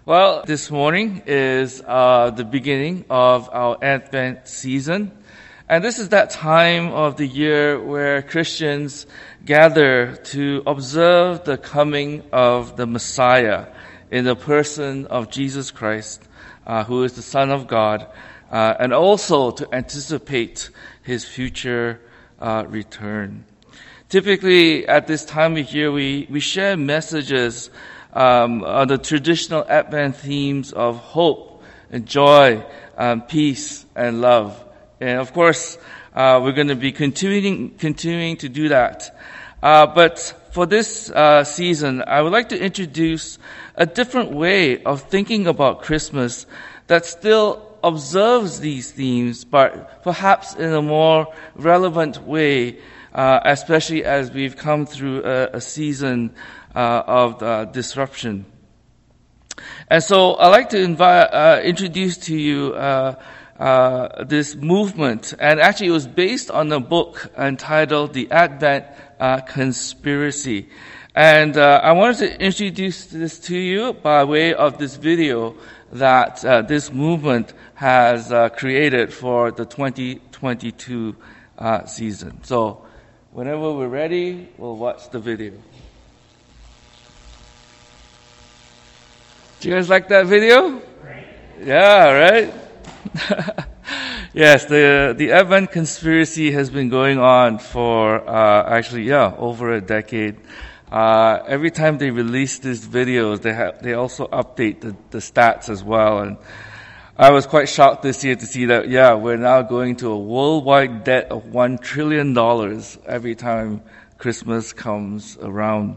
Well, this morning is the beginning of our Advent season. And this is that time of the year where Christians gather to observe the coming of the Messiah in the person of Jesus Christ, who is the Son of God, and also to anticipate his future return. Typically, at this time of year, we share messages on the traditional Advent themes of hope and joy, peace and love. And of course, we're going to be continuing to do that. But for this season, I would like to introduce a different way of thinking about Christmas that still observes these themes, but perhaps in a more relevant way, especially as we've come through a season of disruption. And so I'd like to introduce to you this movement, and actually it was based on a book entitled The Advent Conspiracy. And I wanted to introduce this to you by way of this video that this movement has created for the 2022 season. So whenever we're ready, we'll watch the video. Do you guys like that video? Yeah, right? Yes, the Advent Conspiracy has been going on for over a decade. Every time they release these videos, they also update the stats as well. And I was quite shocked this year to see that, we're now going to a worldwide debt of $1 trillion every time Christmas comes around.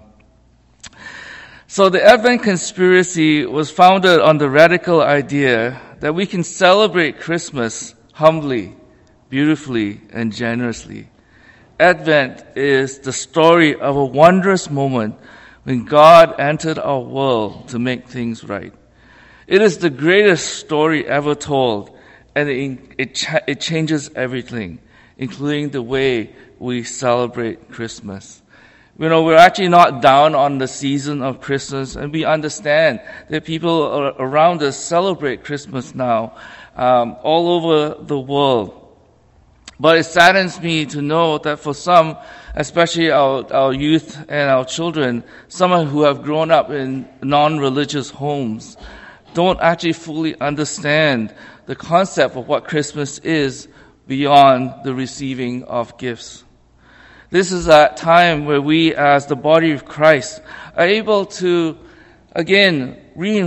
So the Advent Conspiracy was founded on the radical idea that we can celebrate Christmas humbly, beautifully, and generously. Advent is the story of a wondrous moment when God entered our world to make things right. It is the greatest story ever told, and it changes everything, including the way we celebrate Christmas. You know, we're actually not down on the season of Christmas, and we understand that people around us celebrate Christmas now, all over the world. But it saddens me to know that for some, especially our youth and our children, some who have grown up in non-religious homes, don't actually fully understand the concept of what Christmas is beyond the receiving of gifts. This is that time where we, as the body of Christ, are able to, again,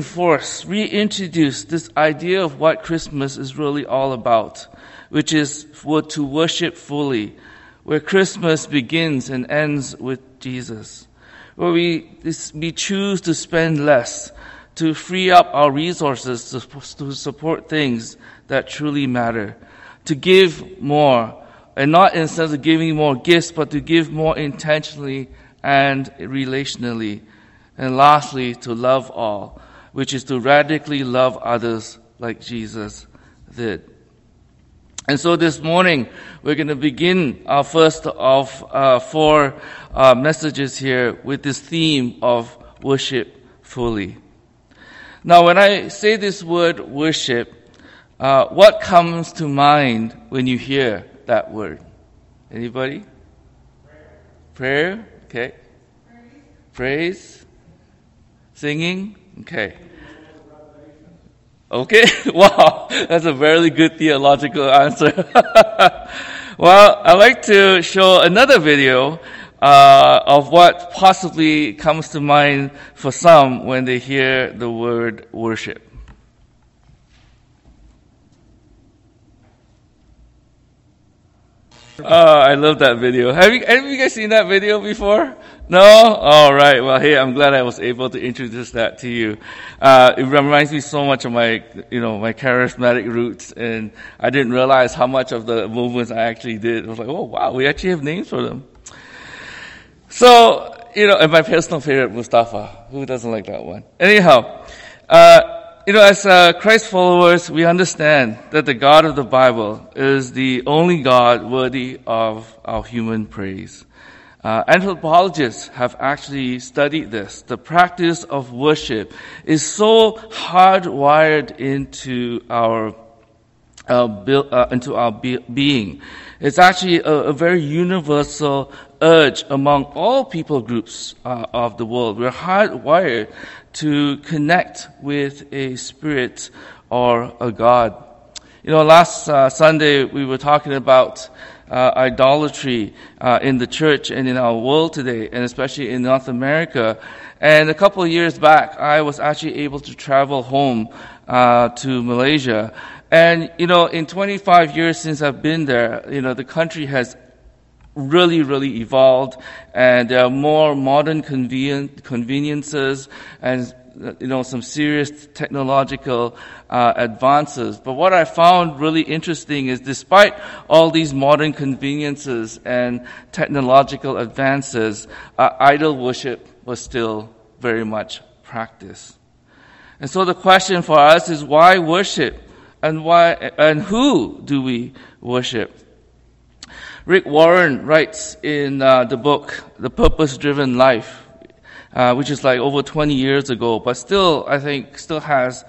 reintroduce this idea of what Christmas is really all about, which is to worship fully, where Christmas begins and ends with Jesus, where we choose to spend less, to free up our resources to support things that truly matter, to give more, and not instead of giving more gifts, but to give more intentionally and relationally. And lastly, to love all, which is to radically love others like Jesus did. And so this morning, we're going to begin our first of four messages here with this theme of worship fully. Now, when I say this word worship, what comes to mind when you hear that word? Anybody? Prayer? Okay. Praise? Singing? Okay. Okay. Wow. That's a very good theological answer. Well, I'd like to show another video of what possibly comes to mind for some when they hear the word worship. I love that video. Have you guys seen that video before? No? All right. Well, hey, I'm glad I was able to introduce that to you. It reminds me so much of my charismatic roots, and I didn't realize how much of the movements I actually did. I was like, oh wow, we actually have names for them. So, and my personal favorite, Mustafa. Who doesn't like that one? Anyhow, as Christ followers, we understand that the God of the Bible is the only God worthy of our human praise. Anthropologists have actually studied this. The practice of worship is so hardwired into our being. It's actually a very universal urge among all people groups of the world. We're hardwired to connect with a spirit or a God. Last Sunday we were talking about idolatry in the church and in our world today, and especially in North America. And a couple of years back, I was actually able to travel home to Malaysia. And, in 25 years since I've been there, the country has really, really evolved, and there are more modern conveniences and some serious technological advances. But what I found really interesting is despite all these modern conveniences and technological advances, idol worship was still very much practiced. And so the question for us is, why worship? And who do we worship? Rick Warren writes in the book, The Purpose-Driven Life, which is like over 20 years ago, but still has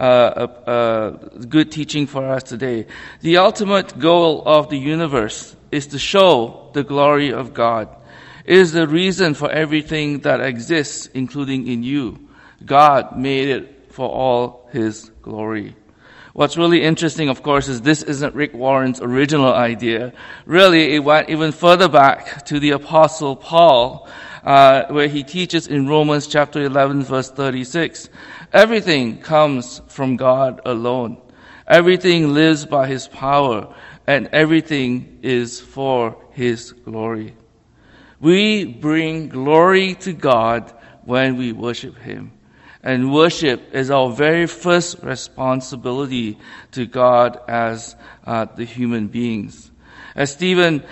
a good teaching for us today. The ultimate goal of the universe is to show the glory of God. It is the reason for everything that exists, including in you. God made it for all His glory. What's really interesting, of course, is this isn't Rick Warren's original idea. Really, it went even further back to the Apostle Paul, where he teaches in Romans chapter 11, verse 36. Everything comes from God alone. Everything lives by His power, and everything is for His glory. We bring glory to God when we worship Him. And worship is our very first responsibility to God as the human beings. As Stephen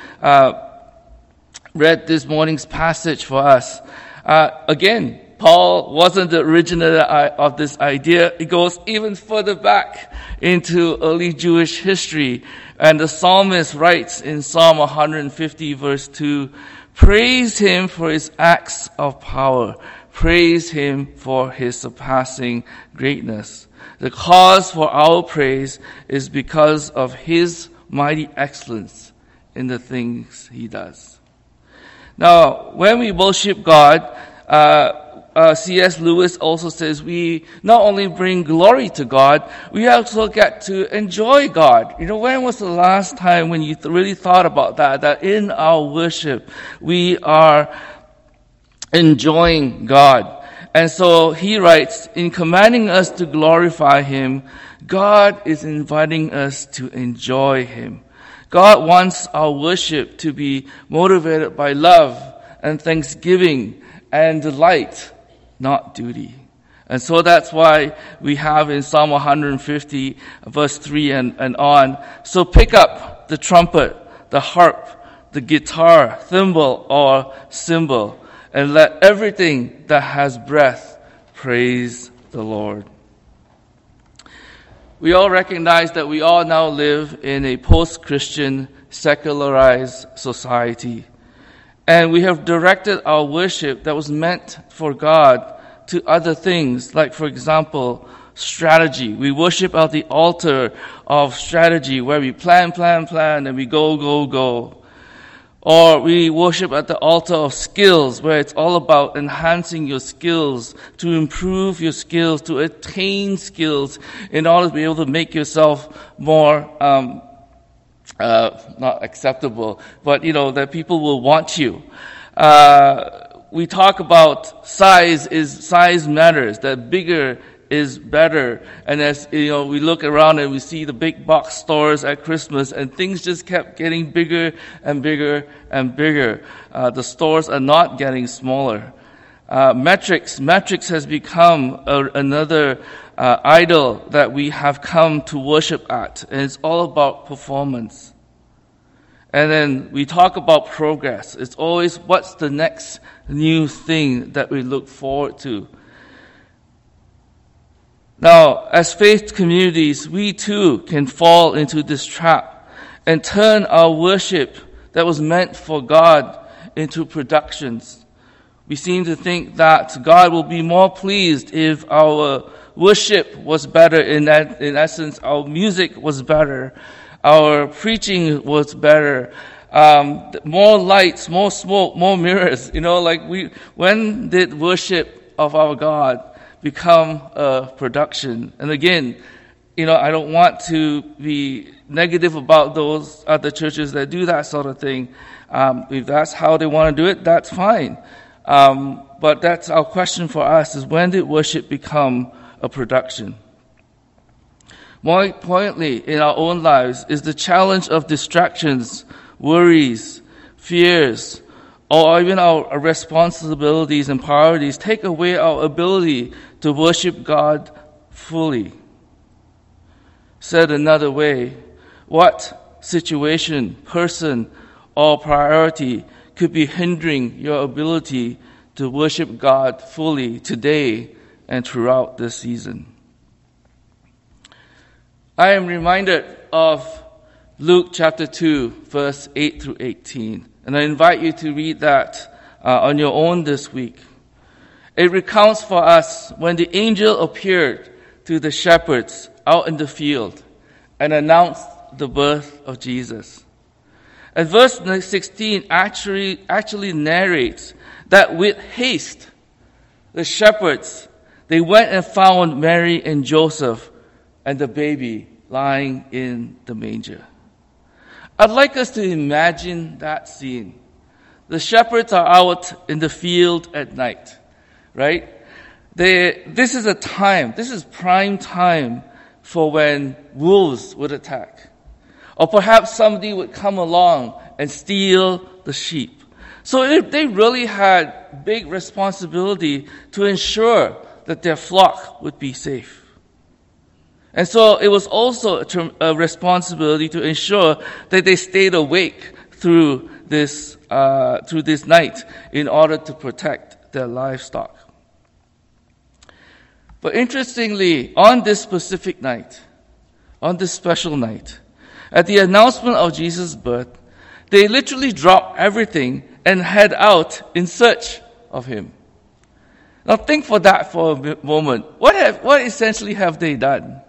read this morning's passage for us, again, Paul wasn't the originator of this idea. It goes even further back into early Jewish history. And the psalmist writes in Psalm 150 verse 2, "Praise Him for His acts of power. Praise Him for His surpassing greatness. The cause for our praise is because of His mighty excellence in the things He does." Now, when we worship God, C.S. Lewis also says we not only bring glory to God, we also get to enjoy God. When was the last time when you really thought about that in our worship, we are enjoying God? And so he writes, in commanding us to glorify Him, God is inviting us to enjoy Him. God wants our worship to be motivated by love and thanksgiving and delight, not duty. And so that's why we have in Psalm 150 verse 3 and on, "So pick up the trumpet, the harp, the guitar, thimble, or cymbal, and let everything that has breath praise the Lord." We all recognize that we all now live in a post-Christian, secularized society. And we have directed our worship that was meant for God to other things, like, for example, strategy. We worship at the altar of strategy, where we plan, and we go. Or we worship at the altar of skills, where it's all about enhancing your skills, to improve your skills, to attain skills in order to be able to make yourself more, not acceptable, but that people will want you. We talk about size matters, that bigger is better. And as we look around and we see the big box stores at Christmas, and things just kept getting bigger and bigger and bigger. The stores are not getting smaller. Metrics has become another idol that we have come to worship at, and it's all about performance. And then we talk about progress. It's always what's the next new thing that we look forward to. Now, as faith communities, we too can fall into this trap and turn our worship that was meant for God into productions. We seem to think that God will be more pleased if our worship was better. In essence, our music was better, our preaching was better, more lights, more smoke, more mirrors. When did worship of our God become a production? And again, I don't want to be negative about those other churches that do that sort of thing. If that's how they want to do it, that's fine. But that's our question for us, is when did worship become a production? More importantly, in our own lives, is the challenge of distractions, worries, fears, or even our responsibilities and priorities take away our ability to worship God fully. Said another way, what situation, person, or priority could be hindering your ability to worship God fully today and throughout this season? I am reminded of Luke chapter 2, verse 8 through 18. And I invite you to read that on your own this week. It recounts for us when the angel appeared to the shepherds out in the field and announced the birth of Jesus. And verse 16 actually narrates that with haste, the shepherds, they went and found Mary and Joseph and the baby lying in the manger. I'd like us to imagine that scene. The shepherds are out in the field at night, right? This is prime time for when wolves would attack. Or perhaps somebody would come along and steal the sheep. So they really had big responsibility to ensure that their flock would be safe. And so it was also a responsibility to ensure that they stayed awake through this night in order to protect their livestock. But interestingly, on this specific night, on this special night, at the announcement of Jesus' birth, they literally dropped everything and head out in search of him. Now think for that for a moment. What essentially have they done?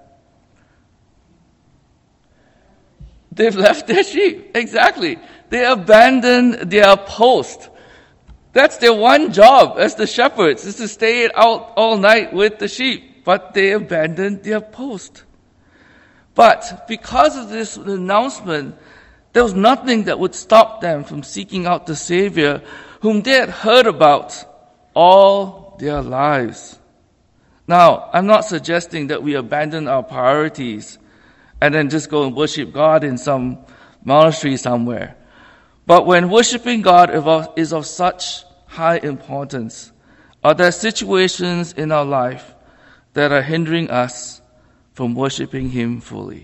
They've left their sheep. Exactly. They abandoned their post. That's their one job as the shepherds, is to stay out all night with the sheep. But they abandoned their post. But because of this announcement, there was nothing that would stop them from seeking out the Savior whom they had heard about all their lives. Now, I'm not suggesting that we abandon our priorities and then just go and worship God in some monastery somewhere. But when worshiping God is of such high importance, are there situations in our life that are hindering us from worshiping him fully?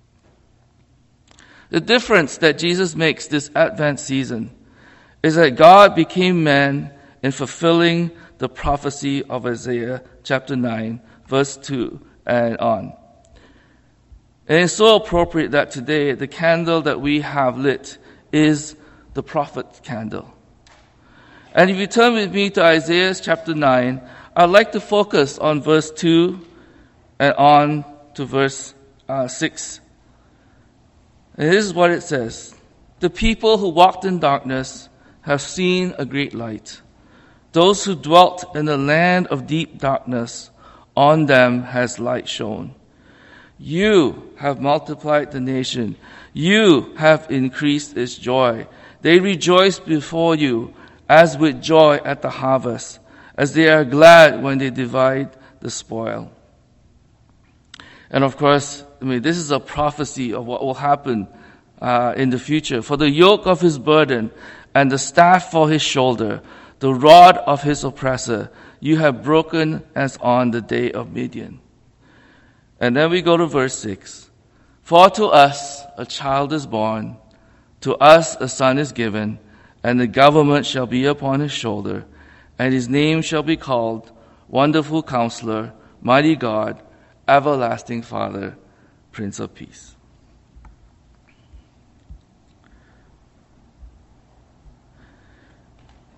The difference that Jesus makes this Advent season is that God became man in fulfilling the prophecy of Isaiah chapter 9, verse 2 and on. And it's so appropriate that today the candle that we have lit is the prophet's candle. And if you turn with me to Isaiah chapter 9, I'd like to focus on verse 2 and on to verse 6. And this is what it says. The people who walked in darkness have seen a great light. Those who dwelt in the land of deep darkness, on them has light shone. You have multiplied the nation. You have increased its joy. They rejoice before you as with joy at the harvest, as they are glad when they divide the spoil. And of course, this is a prophecy of what will happen in the future. For the yoke of his burden and the staff for his shoulder, the rod of his oppressor, you have broken as on the day of Midian. And then we go to verse 6. For to us a child is born, to us a son is given, and the government shall be upon his shoulder, and his name shall be called Wonderful Counselor, Mighty God, Everlasting Father, Prince of Peace.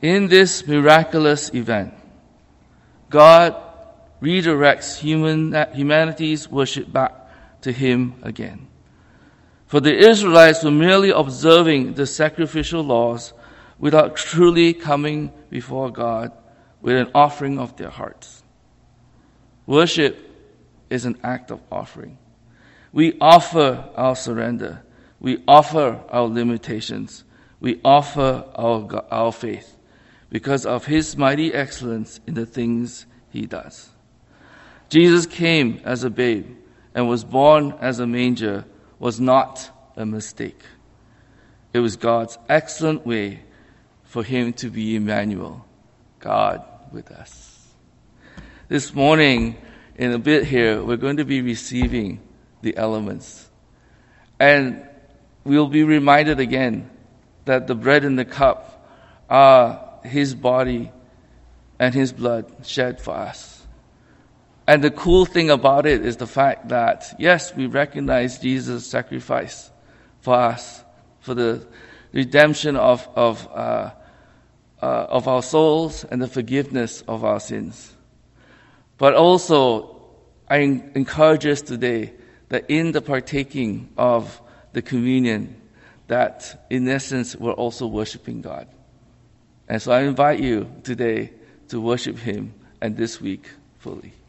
In this miraculous event, God redirects humanity's worship back to Him again. For the Israelites were merely observing the sacrificial laws without truly coming before God with an offering of their hearts. Worship is an act of offering. We offer our surrender. We offer our limitations. We offer our faith because of His mighty excellence in the things He does. Jesus came as a babe and was born as a manger was not a mistake. It was God's excellent way for Him to be Emmanuel, God with us. This morning, in a bit here, we're going to be receiving the elements. And we'll be reminded again that the bread and the cup are His body and His blood shed for us. And the cool thing about it is the fact that, yes, we recognize Jesus' sacrifice for us, for the redemption of our souls and the forgiveness of our sins. But also, I encourage us today that in the partaking of the communion, that in essence, we're also worshiping God. And so I invite you today to worship Him and this week fully.